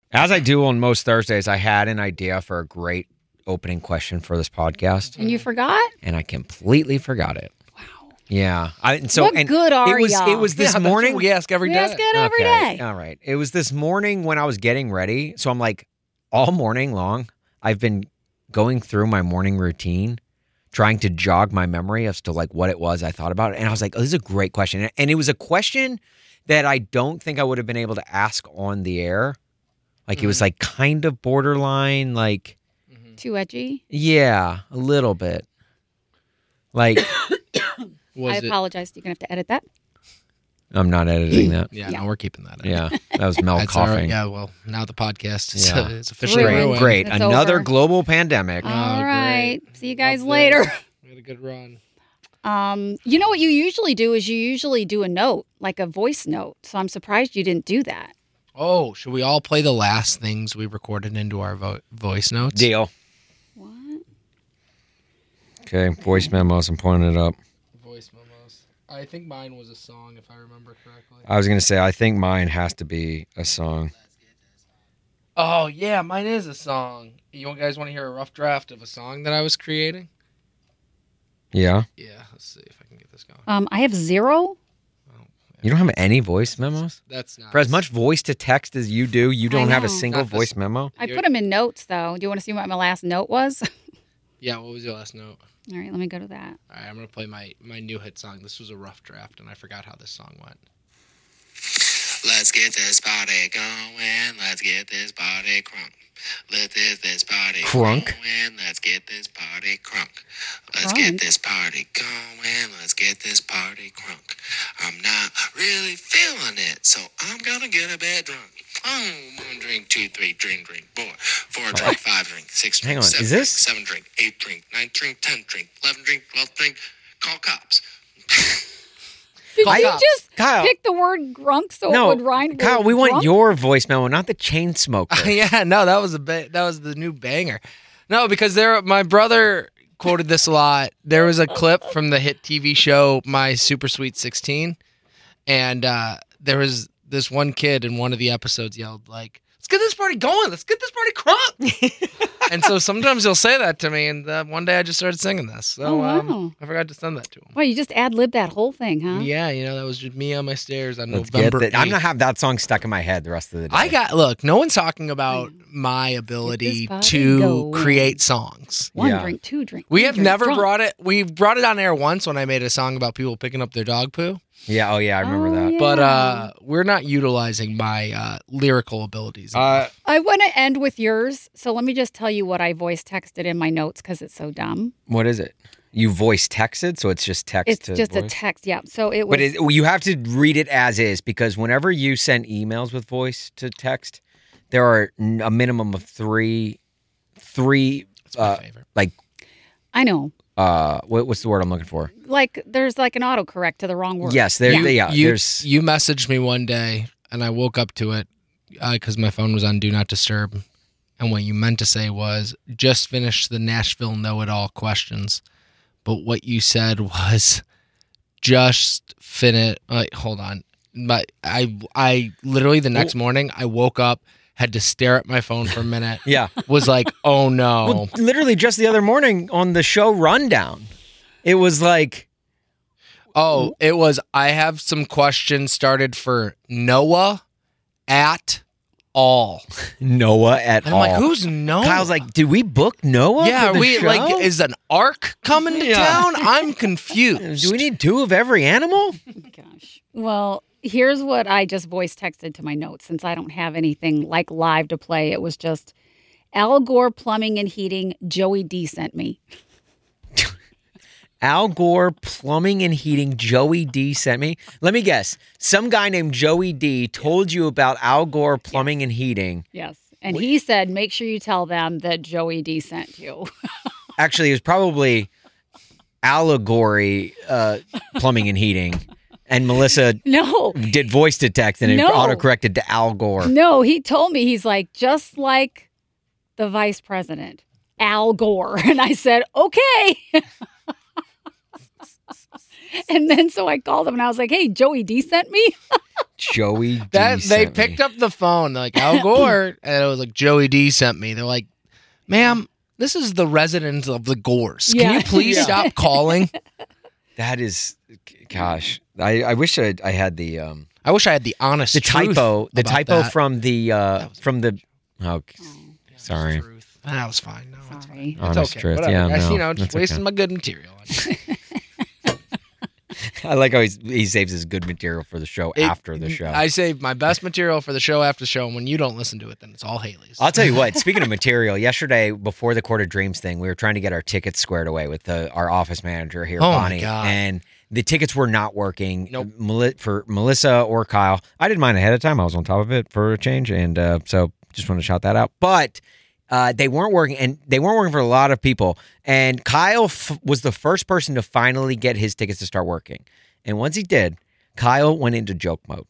As I do on most Thursdays, I had an idea for a great opening question for this podcast. And you forgot? And I completely forgot it. Wow. Yeah. What good are y'all? It was this morning. We ask every We day. ask it every day. All right. It was this morning when I was getting ready. So I'm like, all morning long, I've been going through my morning routine, trying to jog my memory as to like what it was I thought about it. And I was like, oh, this is a great question. And it was a question that I don't think I would have been able to ask on the air. Like it was like kind of borderline, like. Too edgy? Yeah, a little bit. Like. I apologize. You're going to have to edit that. I'm not editing that. Yeah, no, we're keeping that in. Yeah, that was Mel That's all right. coughing. Yeah, well, now the podcast is Yeah. it's officially Ruined. ruined. Great. It's Another over. global pandemic. All right. great. See you guys Up there. later. We had a good run. You know what you usually do is you usually do a note, like a voice note. So I'm surprised you didn't do that. Oh, should we all play the last things we recorded into our voice notes? Deal. What? Okay, voice memos. I'm pulling it up. Voice memos. I think mine was a song, if I remember correctly. I was going to say, I think mine has to be a song. Oh, yeah, mine is a song. You guys want to hear a rough draft of a song that I was creating? Yeah? Yeah, let's see if I can get this going. I have 0. You don't have any voice memos? That's not. For as much voice to text as you do, you don't have a know. single Not this- voice memo? I put them in notes, though. Do you want to see what my last note was? Yeah, what was your last note? All right, let me go to that. All right, I'm going to play my new hit song. This was a rough draft, and I forgot how this song went. Let's get this party going. Let's get this party crunk. Let's get this party Crunk? going. Let's get this party crunk. Let's Crunk? get this party going. Let's get this party crunk. I'm not really feeling it, so I'm gonna get a bit drunk. Oh, 1 drink, 2, 3, drink, 4 drink, 5 drink, 6 Hang drink, on, 7 is drink, this- 7 drink, 8 drink, 9 drink, 10 drink, 11 drink, 12 drink, call cops. Did Call you cops. just Kyle. pick the word grunk so No, it would rhyme with Kyle, we want drunk? your voice memo, not the chain smoker. Yeah, no, that was the new banger. No, because my brother quoted this a lot. There was a clip from the hit TV show My Super Sweet 16, and there was this one kid in one of the episodes yelled like, "Let's get this party going! Let's get this party crunk!" And so sometimes he'll say that to me, and one day I just started singing this. So Oh, wow. I forgot to send that to him. Well, you just ad-libbed that whole thing, huh? Yeah, that was just me on my stairs on Let's get November that. I'm 8th. going to have that song stuck in my head the rest of the day. Look, no one's talking about my ability party to going. create songs. 1 Yeah. drink, 2 drink. We 3 have drink, never drunk. brought it. We brought it on air once when I made a song about people picking up their dog poo. Yeah, oh yeah, I remember Oh, that. yeah. But we're not utilizing my lyrical abilities. I want to end with yours, so let me just tell you what I voice texted in my notes because it's so dumb. What is it? You voice texted, so it's just text It's to just a voice? text, yeah. So it was. But you have to read it as is, because whenever you send emails with voice to text, there are a minimum of three That's my favorite. like I know. what's the word I'm looking for? Like there's like an autocorrect to the wrong word. Yes, there. Yeah, you there's. you messaged me one day, and I woke up to it because my phone was on Do Not Disturb, and what you meant to say was just finished the Nashville Know-It-All questions, but what you said was just finish. Hold on, but I literally the next morning I woke up, had to stare at my phone for a minute. Yeah. Was like, oh no. Well, literally just the other morning on the show rundown, it was like, Oh, it was, I have some questions started for Noah at all. Noah at And all. I'm like, who's Noah? Kyle's like, did we book Noah? yeah, for the we show? like, is an ark coming to Yeah. town? I'm confused. Do we need 2 of every animal? Gosh. Well, here's what I just voice texted to my notes since I don't have anything like live to play. It was just Al Gore Plumbing and Heating. Joey D sent me. Al Gore Plumbing and Heating. Joey D sent me. Let me guess. Some guy named Joey D told you about Al Gore Plumbing and Heating. Yes. And he said, make sure you tell them that Joey D sent you. Actually, it was probably Allegory Plumbing and Heating. And Melissa No. did voice to text and it No. autocorrected to Al Gore. No, he told me, he's like, just like the vice president, Al Gore. And I said, okay. And then so I called him and I was like, hey, Joey D sent me. Joey D They sent me. picked up the phone, like Al Gore, and it was like Joey D sent me. They're like, "Ma'am, this is the residents of the Gores. Can Yeah. you please stop calling?" That is, gosh. I wish I had the I wish I had the honest truth typo about that. from the was- from the. Oh, sorry. Truth. That was fine. No, it's Sorry. It's Honest okay. truth. Whatever. Yeah, Guys, no, just that's wasting okay. my good material. I like how he saves his good material for the show after the show. I save my best material for the show after the show, and when you don't listen to it, then it's all Haley's. I'll tell you what. Speaking of material, yesterday before the Court of Dreams thing, we were trying to get our tickets squared away with our office manager here, Oh, my Bonnie, God. and the tickets were not working. Nope. For Melissa or Kyle. I did mine ahead of time. I was on top of it for a change, and so just want to shout that out. But they weren't working, and they weren't working for a lot of people. And Kyle was the first person to finally get his tickets to start working. And once he did, Kyle went into joke mode.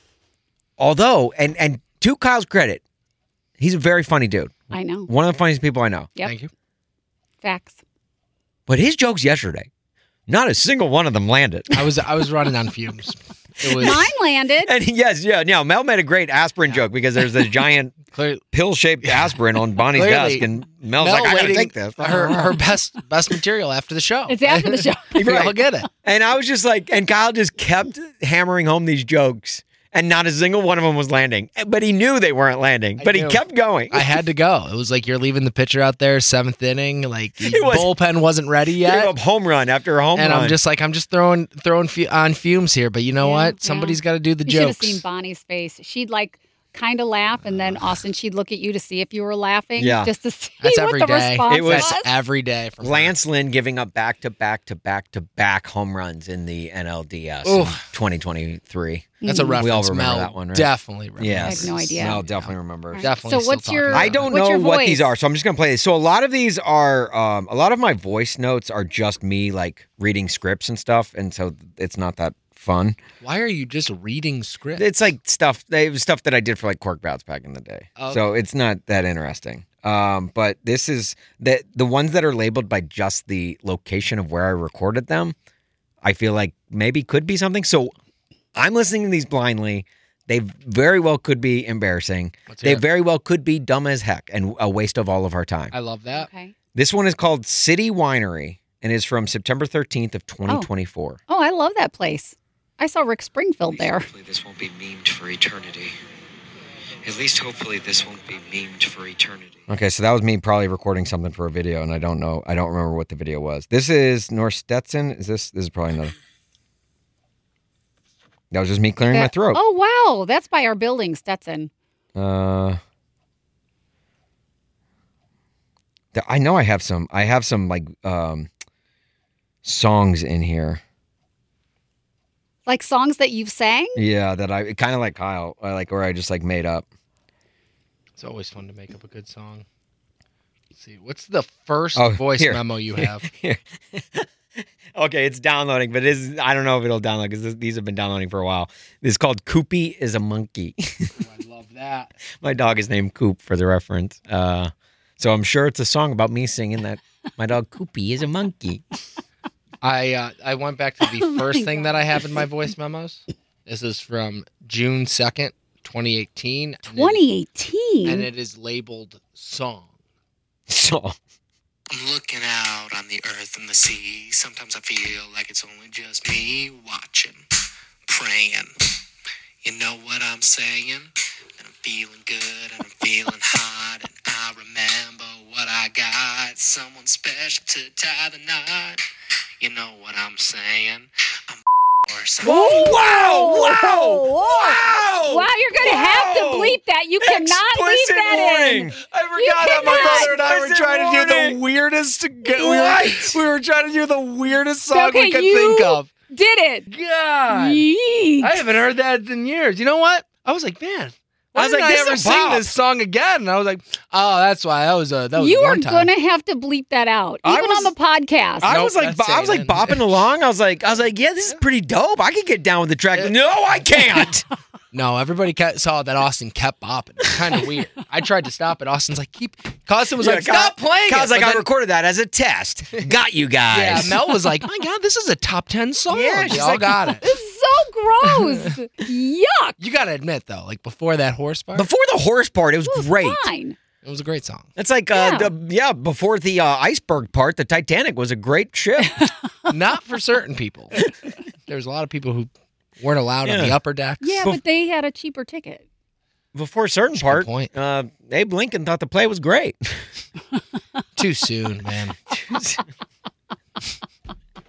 Although, and to Kyle's credit, he's a very funny dude. I know. One of the funniest people I know. Yep. Thank you. Facts. But his jokes yesterday, not a single one of them landed. I was running on fumes. It was Mine landed. And yes, yeah. Now, Mel made a great aspirin joke because there's a giant clear, pill-shaped aspirin on Bonnie's Clearly, desk, and Mel's Mel like, I gotta waiting take this. her best material after the show. It's after the show. We all get it. And I was just like, and Kyle just kept hammering home these jokes, and not a single one of them was landing. But he knew they weren't landing, but he knew. kept going. I had to go. It was like you're leaving the pitcher out there, 7th inning. Like the It was- bullpen wasn't ready Gave yet. up home run after home And run. I'm just throwing on fumes here. But you know Yeah, what? Somebody's got to do the You should have jokes. seen Bonnie's face. She'd like kind of laugh, and then Austin, she'd look at you to see if you were laughing. Yeah. Just to see That's what every the day. response It was was. That's every day from her. Lance Lynn giving up back-to-back home runs in the NLDS in Oof. 2023. That's a reference. We all remember Mel that one, right? Definitely remembers. Yes. I have no idea. Mel definitely remembers. Definitely. So still what's talking your- about I it. don't What's know your what voice? these are, so I'm just gonna play this. So a lot of these are, a lot of my voice notes are just me like reading scripts and stuff, and so it's not that fun. Why are you just reading script? It's like stuff. It was stuff that I did for like Cork Bouts back in the day, Okay. so it's not that interesting. But this is the ones that are labeled by just the location of where I recorded them. I feel like maybe could be something. So I'm listening to these blindly. They very well could be embarrassing. Let's They hear it. very well could be dumb as heck and a waste of all of our time. I love that. Okay. This one is called City Winery and is from September 13th of 2024. Oh, I love that place. I saw Rick Springfield there. Hopefully this won't be memed for eternity. At least hopefully this won't be memed for eternity. Okay, so that was me probably recording something for a video, and I don't remember what the video was. This is North Stetson. This is probably another. That was just me clearing my throat. Oh, wow. That's by our building, Stetson. I know I have some like songs in here. Like songs that you've sang? Yeah, that I kind of like Kyle, or I just like made up. It's always fun to make up a good song. Let's see. What's the first Oh, voice here. memo you have? Here. Okay, it's downloading, but I don't know if it'll download because these have been downloading for a while. This is called Koopy is a Monkey. Oh, I love that. My dog is named Coop for the reference. So I'm sure it's a song about me singing that my dog Koopy is a monkey. I went back to the first my thing that I have in my voice memos. This is from June 2nd, 2018. and 2018? And it is labeled Song. So I'm looking out on the earth and the sea. Sometimes I feel like it's only just me watching, praying. You know what I'm saying? And I'm feeling good and I'm feeling hot. And I remember what I got. Someone special to tie the knot. You know what I'm saying? I'm or something. Wow, you're going to have to bleep that. You cannot leave Explicit that warning. in. I forgot that my cannot. brother and I were Explicit trying to do warning. the weirdest. What? We were trying to do the weirdest song Okay, we could you think of. Did it. God, Yeeks. I haven't heard that in years. You know what? I was like, man. Why I was didn't like, I this ever is a sing bop. this song again? And I was like, oh, that's why. That was You are one time. going to have to bleep that out, I even was- on the podcast. I Nope, was like, that's I was like saying. bopping along. I was like, yeah, this is pretty dope. I could get down with the track. No, I can't. No, everybody saw that Austin kept bopping. It's kind of weird. I tried to stop it. Austin's like, Austin was like, stop playing Kyle's it. like, But I then- recorded that as a test. Got you Yeah, guys. Mel was like, my God, this is a top 10 song. Yeah, we she's all like- got it. This is so gross. Yuck. You got to admit, though, like before that horse part, Before the horse part, it was great. Fine. it was a great song. It's like, before the iceberg part, the Titanic was a great ship. Not for certain people. There's a lot of people who weren't allowed on the upper decks. Yeah, but they had a cheaper ticket. Before a certain Good part, point. Abe Lincoln thought the play was great. Too soon, man.